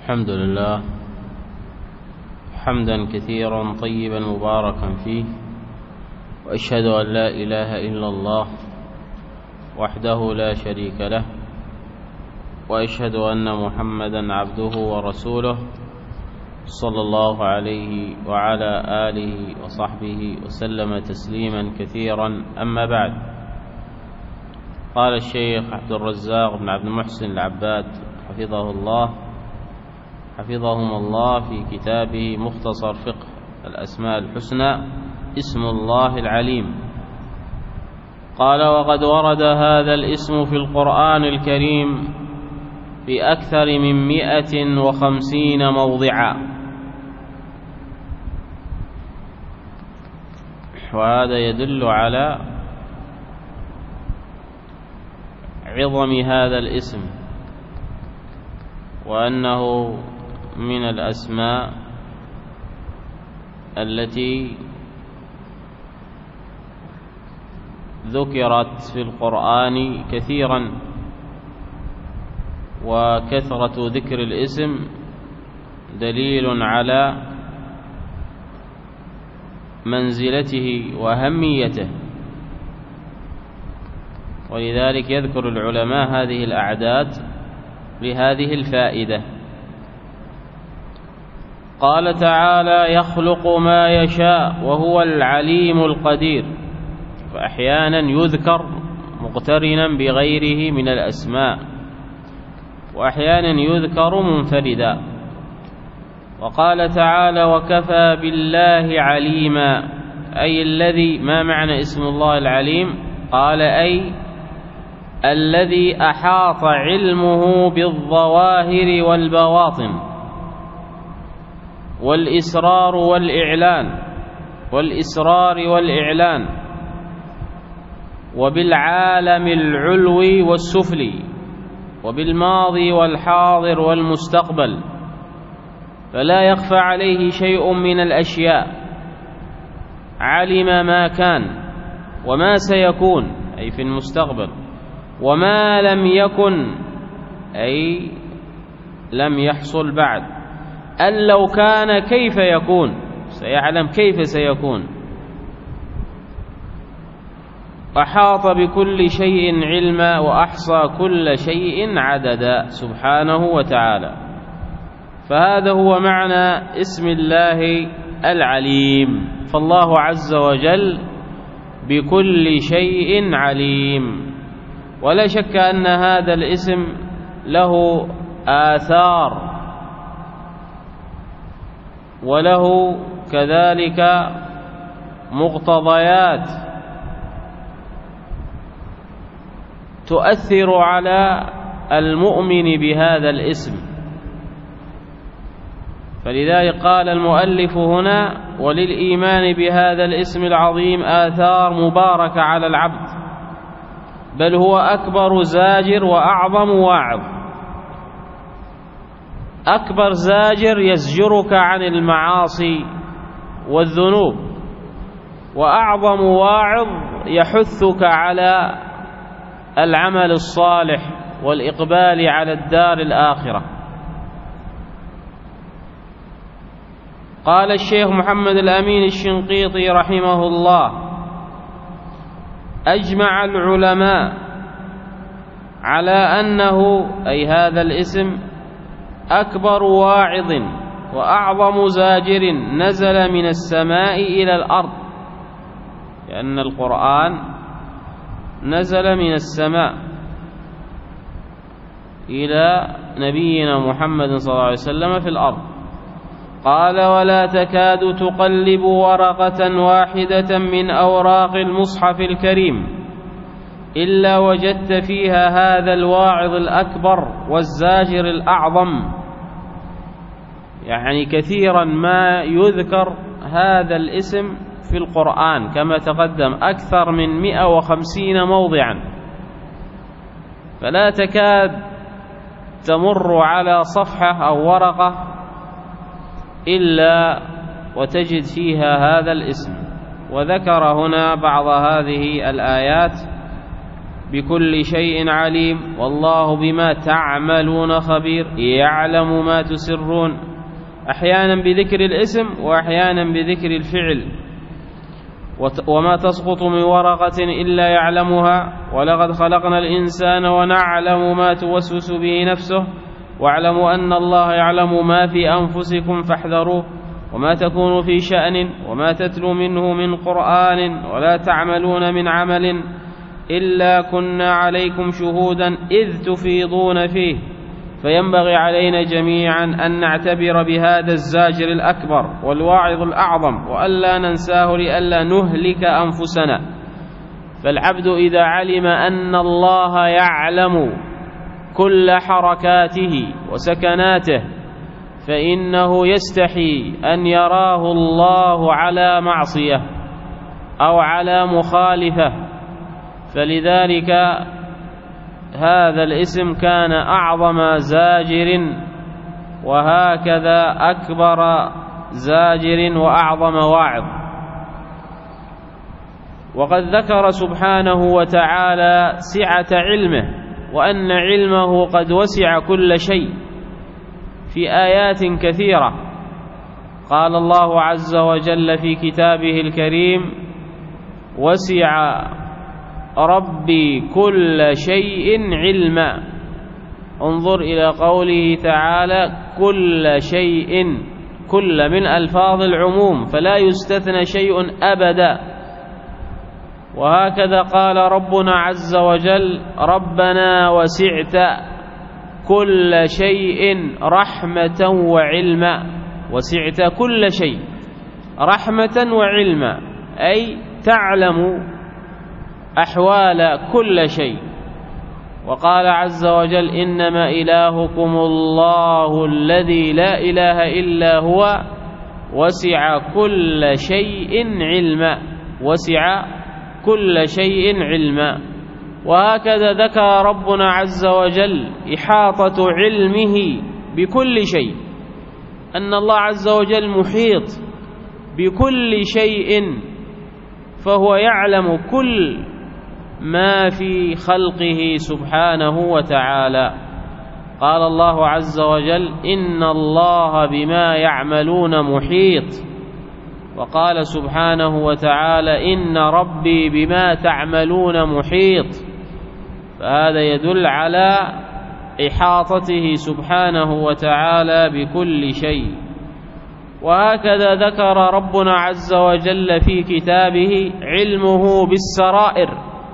الحمد لله حمدا كثيرا طيبا مباركا فيه، وأشهد أن لا إله إلا الله وحده لا شريك له، وأشهد أن محمدا عبده ورسوله صلى الله عليه وعلى آله وصحبه وسلم تسليما كثيرا. أما بعد، قال الشيخ عبد الرزاق بن عبد المحسن العباد حفظهم الله في كتابه مختصر فقه الأسماء الحسنى اسم الله العليم، قال: وقد ورد هذا الاسم في القرآن الكريم في أكثر من 150 موضعا، وهذا يدل على عظم هذا الاسم، وأنه من الأسماء التي ذكرت في القرآن كثيرا، وكثرة ذكر الاسم دليل على منزلته وأهميته، ولذلك يذكر العلماء هذه الأعداد لهذه الفائدة. قال تعالى: يخلق ما يشاء وهو العليم القدير، فأحيانا يذكر مقترنا بغيره من الأسماء، وأحيانا يذكر منفردا. وقال تعالى: وكفى بالله عليما، أي الذي، ما معنى اسم الله العليم؟ قال: أي الذي أحاط علمه بالظواهر والبواطن والإسرار والإعلان وبالعالم العلوي والسفلي، وبالماضي والحاضر والمستقبل، فلا يخفى عليه شيء من الأشياء. علم ما كان وما سيكون، أي في المستقبل، وما لم يكن، أي لم يحصل بعد. أن لو كان كيف يكون، سيعلم كيف سيكون. أحاط بكل شيء علما وأحصى كل شيء عددا سبحانه وتعالى. فهذا هو معنى اسم الله العليم، فالله عز وجل بكل شيء عليم. ولا شك أن هذا الاسم له آثار، وله كذلك مقتضيات تؤثر على المؤمن بهذا الاسم. فلذلك قال المؤلف هنا: وللإيمان بهذا الاسم العظيم آثار مباركة على العبد، بل هو أكبر زاجر وأعظم واعظ. أكبر زاجر يزجرك عن المعاصي والذنوب، وأعظم واعظ يحثك على العمل الصالح والإقبال على الدار الآخرة. قال الشيخ محمد الأمين الشنقيطي رحمه الله: أجمع العلماء على أنه، أي هذا الاسم، أكبر واعظ وأعظم زاجر نزل من السماء إلى الأرض، لأن القرآن نزل من السماء إلى نبينا محمد صلى الله عليه وسلم في الأرض. قال: ولا تكاد تقلب ورقة واحدة من أوراق المصحف الكريم إلا وجدت فيها هذا الواعظ الأكبر والزاجر الأعظم. يعني كثيرا ما يذكر هذا الاسم في القرآن كما تقدم، أكثر من 150 موضعا، فلا تكاد تمر على صفحة أو ورقة إلا وتجد فيها هذا الاسم. وذكر هنا بعض هذه الآيات بكل شيء عليم، والله بما تعملون خبير، يعلم ما تسرون، أحيانا بذكر الاسم وأحيانا بذكر الفعل. وما تسقط من ورقة إلا يعلمها، ولقد خلقنا الإنسان ونعلم ما توسوس به نفسه، واعلموا أن الله يعلم ما في أنفسكم فاحذروه، وما تكون في شأن وما تتلو منه من قرآن ولا تعملون من عمل إلا كنا عليكم شهودا إذ تفيضون فيه، فينبغي علينا جميعا أن نعتبر بهذا الزاجر الأكبر والواعظ الأعظم، وألا ننساه لئلا نهلك أنفسنا. فالعبد إذا علم أن الله يعلم كل حركاته وسكناته فإنه يستحي أن يراه الله على معصية أو على مخالفة، فلذلك هذا الاسم كان أعظم زاجر، وهكذا أكبر زاجر وأعظم واعظ. وقد ذكر سبحانه وتعالى سعة علمه، وأن علمه قد وسع كل شيء في آيات كثيرة. قال الله عز وجل في كتابه الكريم: وسع ربي كل شيء علما. انظر إلى قوله تعالى كل شيء، كل من ألفاظ العموم فلا يستثنى شيء أبدا. وهكذا قال ربنا عز وجل: ربنا وسعت كل شيء رحمة وعلما. وسعت كل شيء رحمة وعلما، أي تعلم أحوال كل شيء. وقال عز وجل: إنما إلهكم الله الذي لا إله إلا هو وسع كل شيء علما. وسع كل شيء علما. وهكذا ذكر ربنا عز وجل إحاطة علمه بكل شيء، أن الله عز وجل محيط بكل شيء، فهو يعلم كل ما في خلقه سبحانه وتعالى. قال الله عز وجل: إن الله بما يعملون محيط. وقال سبحانه وتعالى: إن ربي بما تعملون محيط. فهذا يدل على إحاطته سبحانه وتعالى بكل شيء. وهكذا ذكر ربنا عز وجل في كتابه علمه بالسرائر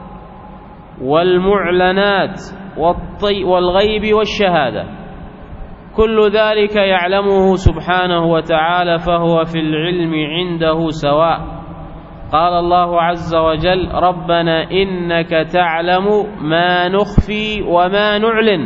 والمعلنات والغيب والشهادة، كل ذلك يعلمه سبحانه وتعالى، فهو في العلم عنده سواء. قال الله عز وجل: ربنا إنك تعلم ما نخفي وما نعلن.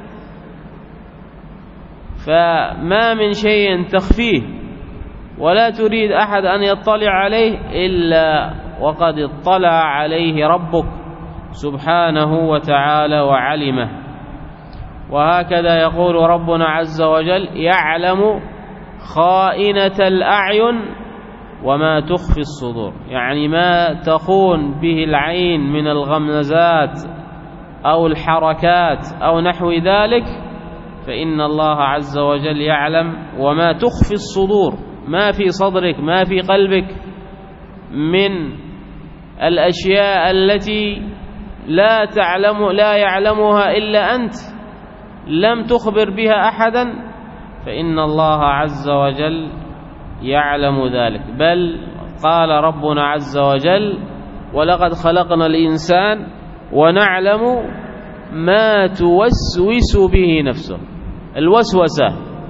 فما من شيء تخفيه ولا تريد أحد أن يطلع عليه إلا وقد اطلع عليه ربك سبحانه وتعالى وعلمه. وهكذا يقول ربنا عز وجل: يعلم خائنة الأعين وما تخفي الصدور، يعني ما تخون به العين من الغمزات أو الحركات أو نحو ذلك، فإن الله عز وجل يعلم. وما تخفي الصدور، ما في صدرك، ما في قلبك من الأشياء التي لا يعلمها إلا أنت، لم تخبر بها أحدا، فإن الله عز وجل يعلم ذلك. بل قال ربنا عز وجل: ولقد خلقنا الإنسان ونعلم ما توسوس به نفسه. الوسوسة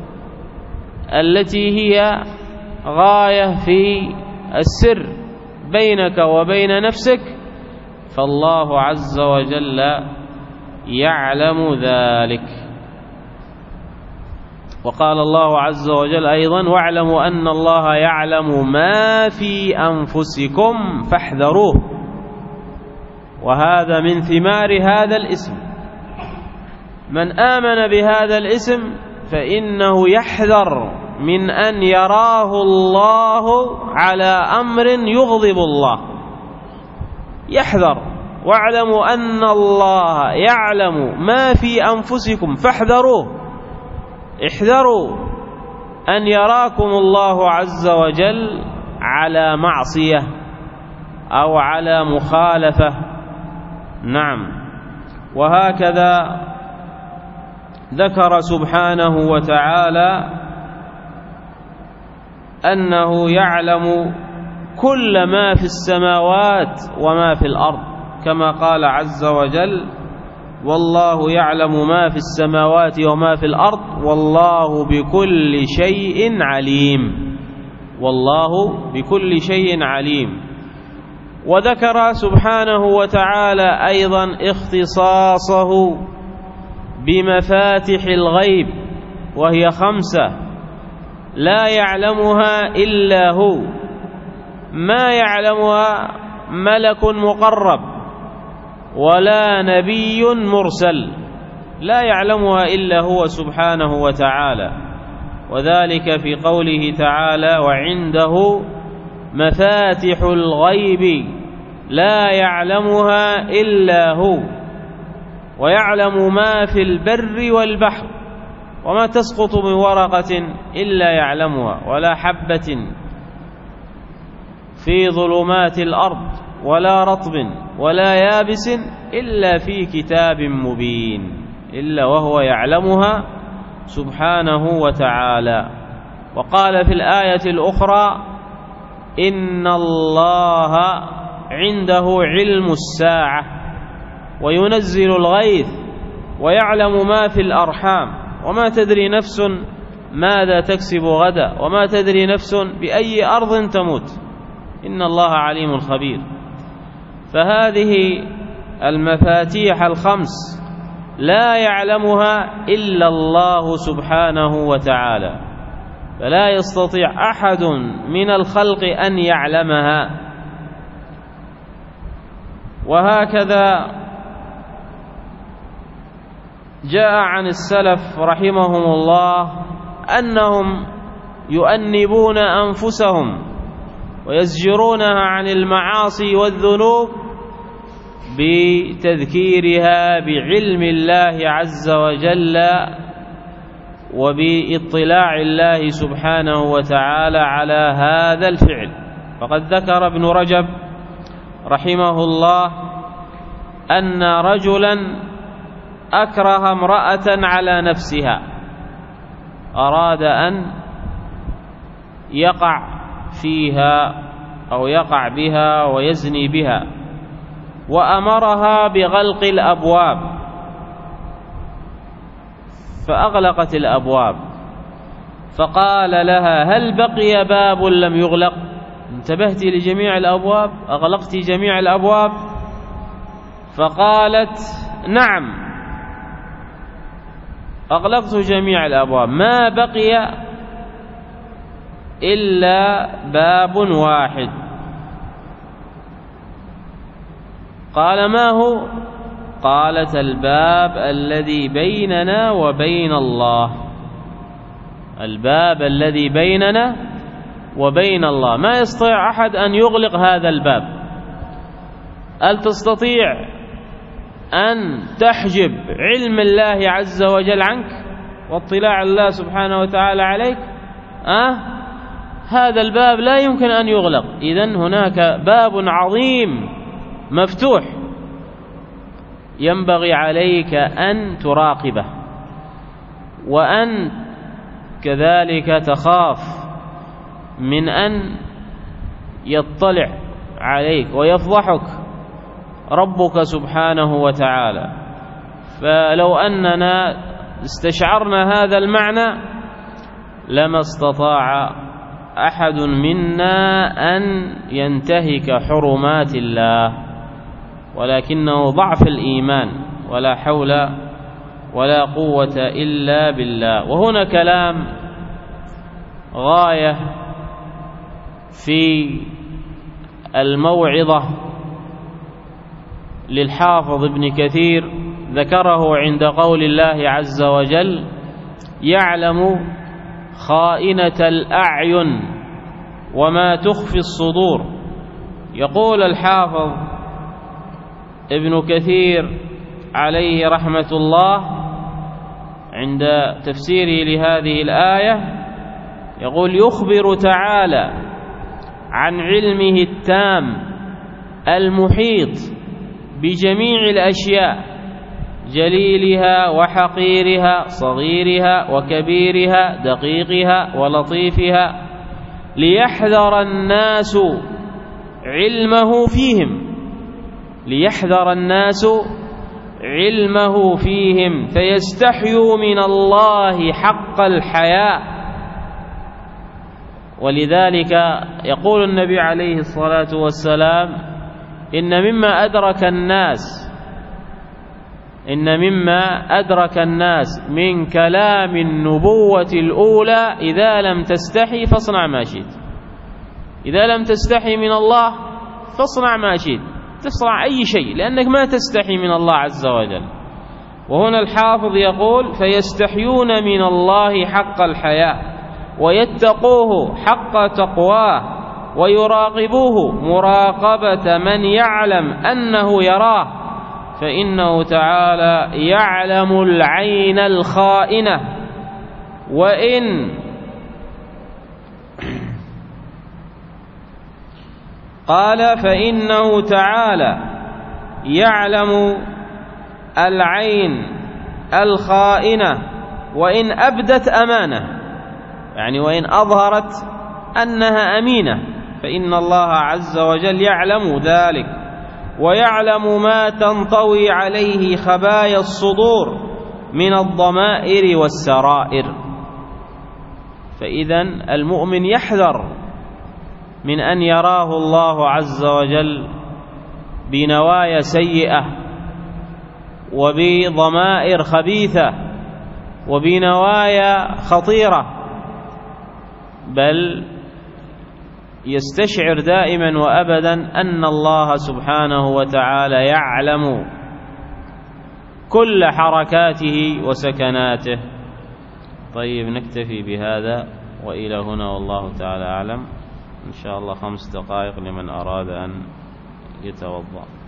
التي هي غاية في السر بينك وبين نفسك، فالله عز وجل يعلم ذلك. وقال الله عز وجل أيضا: واعلموا أن الله يعلم ما في أنفسكم فاحذروه. وهذا من ثمار هذا الاسم. من آمن بهذا الاسم فإنه يحذر من أن يراه الله على أمر يغضب الله، يحذر واعلموا أن الله يعلم ما في أنفسكم فاحذروه. احذروا أن يراكم الله عز وجل على معصية أو على مخالفة. نعم. وهكذا ذكر سبحانه وتعالى أنه يعلم كل ما في السماوات وما في الأرض، كما قال عز وجل: والله يعلم ما في السماوات وما في الأرض والله بكل شيء عليم. والله بكل شيء عليم. وذكر سبحانه وتعالى أيضا اختصاصه بمفاتح الغيب، وهي 5 لا يعلمها إلا هو، ما يعلمها ملك مقرب ولا نبي مرسل، لا يعلمها إلا هو سبحانه وتعالى. وذلك في قوله تعالى: وعنده مفاتح الغيب لا يعلمها إلا هو ويعلم ما في البر والبحر وما تسقط من ورقة إلا يعلمها ولا حبة في ظلمات الأرض ولا رطب ولا يابس إلا في كتاب مبين، إلا وهو يعلمها سبحانه وتعالى. وقال في الآية الأخرى: إن الله عنده علم الساعة وينزل الغيث ويعلم ما في الأرحام وما تدري نفس ماذا تكسب غدا وما تدري نفس بأي أرض تموت إن الله عليم خبير. فهذه المفاتيح 5 لا يعلمها إلا الله سبحانه وتعالى، فلا يستطيع أحد من الخلق أن يعلمها. وهكذا جاء عن السلف رحمهم الله أنهم يؤنبون أنفسهم ويزجرونها عن المعاصي والذنوب بتذكيرها بعلم الله عز وجل وباطلاع الله سبحانه وتعالى على هذا الفعل. فقد ذكر ابن رجب رحمه الله أن رجلا أكره امرأة على نفسها، أراد أن يقع فيها أو يقع بها ويزني بها، وأمرها بغلق الأبواب، فأغلقت الأبواب، فقال لها: هل بقي باب لم يغلق؟ انتبهت لجميع الأبواب؟ أغلقت جميع الأبواب؟ فقالت: نعم، أغلقت جميع الأبواب، ما بقي إلا باب واحد. قال: ما هو؟ قالت: الباب الذي بيننا وبين الله، الباب الذي بيننا وبين الله، ما يستطيع أحد أن يغلق هذا الباب. هل تستطيع أن تحجب علم الله عز وجل عنك واطلاع الله سبحانه وتعالى عليك؟ هذا الباب لا يمكن أن يغلق. إذن هناك باب عظيم مفتوح ينبغي عليك أن تراقبه، وأن كذلك تخاف من أن يطلع عليك ويفضحك ربك سبحانه وتعالى. فلو أننا استشعرنا هذا المعنى لما استطاع أحد منا أن ينتهك حرمات الله، ولكنه ضعف الإيمان، ولا حول ولا قوة إلا بالله. وهنا كلام غاية في الموعظة للحافظ ابن كثير، ذكره عند قول الله عز وجل: يعلم خائنة الأعين وما تخفي الصدور. يقول الحافظ ابن كثير عليه رحمة الله عند تفسيره لهذه الآية يقول: يخبر تعالى عن علمه التام المحيط بجميع الأشياء، جليلها وحقيرها، صغيرها وكبيرها، دقيقها ولطيفها، ليحذر الناس علمه فيهم، ليحذر الناس علمه فيهم فيستحيوا من الله حق الحياء. ولذلك يقول النبي عليه الصلاة والسلام: إن مما أدرك الناس من كلام النبوة الأولى: إذا لم تستحي فاصنع ما شئت. إذا لم تستحي من الله فاصنع ما شئت، تصنع أي شيء، لأنك ما تستحي من الله عز وجل. وهنا الحافظ يقول: فيستحيون من الله حق الحياء، ويتقوه حق تقواه، ويراقبوه مراقبة من يعلم أنه يراه، فإنه تعالى يعلم العين الخائنة، وإن قال: فإنه تعالى يعلم العين الخائنة وإن أبدت أمانة، يعني وإن أظهرت أنها أمينة، فإن الله عز وجل يعلم ذلك، ويعلم ما تنطوي عليه خبايا الصدور من الضمائر والسرائر. فإذن المؤمن يحذر من أن يراه الله عز وجل بنوايا سيئة وبضمائر خبيثة وبنوايا خطيرة، بل يستشعر دائما وأبدا أن الله سبحانه وتعالى يعلم كل حركاته وسكناته. طيب، نكتفي بهذا وإلى هنا، والله تعالى أعلم. إن شاء الله 5 دقائق لمن أراد أن يتوضأ.